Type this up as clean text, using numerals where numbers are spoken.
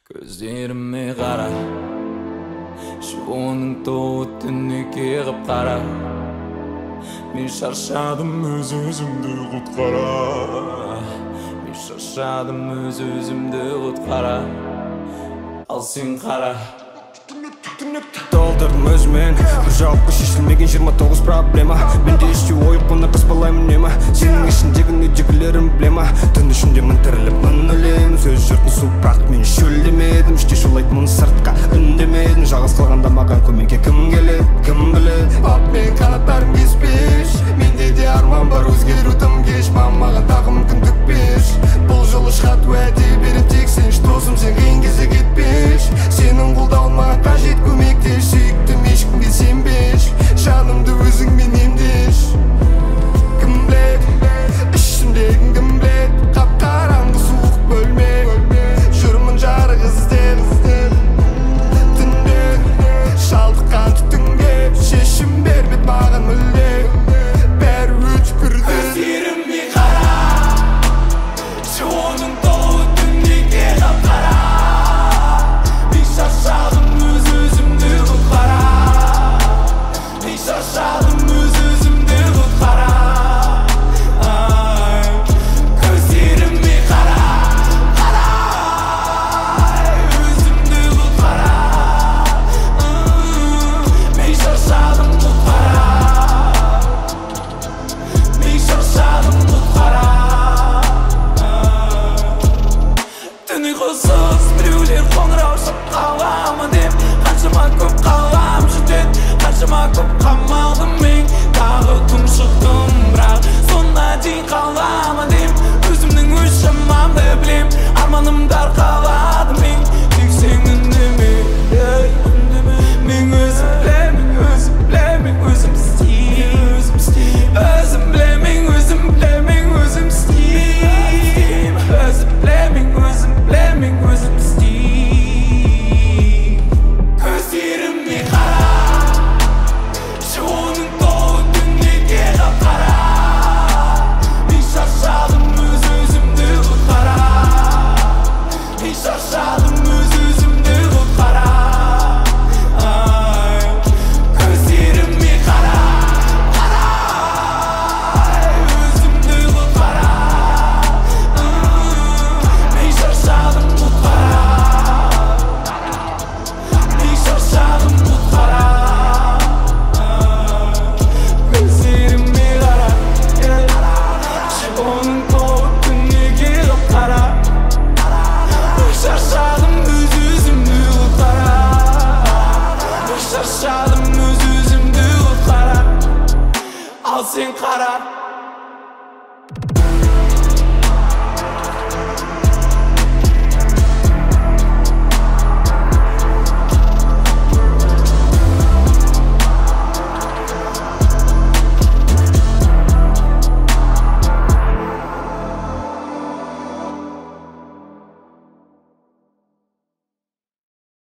Gözlerime qara, Şivoning to'g'ri tunniga yig'ib qara. Men şarşadım öz-özümni qutqara. Men şarşadım öz-özümni qutqara. Al sen qara. Doldurdum özmen Bir cevapқа шешілмеген 29 проблема Менде іште ойып оны қыспалаймын нема Сенің ішіндегі нүдегілерім білема Түн ішінде мың тіріліп мың өлем Сөз жұртын су бірақ мен шөлдемедім Іште шулайтмын сыртқа үндемедім Жалғыз қалғанда маған көмекке кім келеді, кім біледі Ап мен қанаттарым кеспеш Менде де арман бар өзгеру тым кеш Маған тағы мүмкіндік беш Бұл жолы шығат уәде берем тек сен досым сен қиын кезде кетпеш Сенің қолдауын маған қажет көмектеш Сүйіктім ешкімге сенбеш Жанымды өзіңмен емдеш Кім біледі, ішімдегін кім біледі Қап-қараңғы суық бөлме Жүрмін жарық іздеп Түнде шалдыққан түтінге Шешім бермеді маған мүлде Бәрі өткірді Көздеріме қара, Шиvoning то'g'ri tunniga qara. Men şarşadım öz-özümni qutqara. Men şarşadım öz-özümni qutqara. Gözlerime qara, özümni qutqara. Men şarşadım qutqara. Men şarşadım qutqara. Түні қосыз біреулер қоңырау шаққаламын деп Қаншама көп қалам жүдет, қаншама көп қамалдым мен Тағы тұншықтым бірақ соңына дейін қаламын деп Өзімнің өз шамамды білем, арманымды арқаладым мен Тек сен үндеме, мен өзім білемін, өзім істеймін Өзім білемін, өзім істеймін Өзім білемін, өзім істеймін Көздеріме қара, Шиvoning то'g'ri tunniga qara. Men шаршадым öz-özümni qutqara. Men шаршадым öz-özümni qutqara. Көздеріме қара, өзімді qutqara. Men şarşadım qutqara. Men şarşadım qutqara. Gözlerime qara, Şivoning to'g'ri tunniga qara. Men şarşadım öz-özümni qutqara. Men şarşadım öz-özümni qutqara. Al sen qara.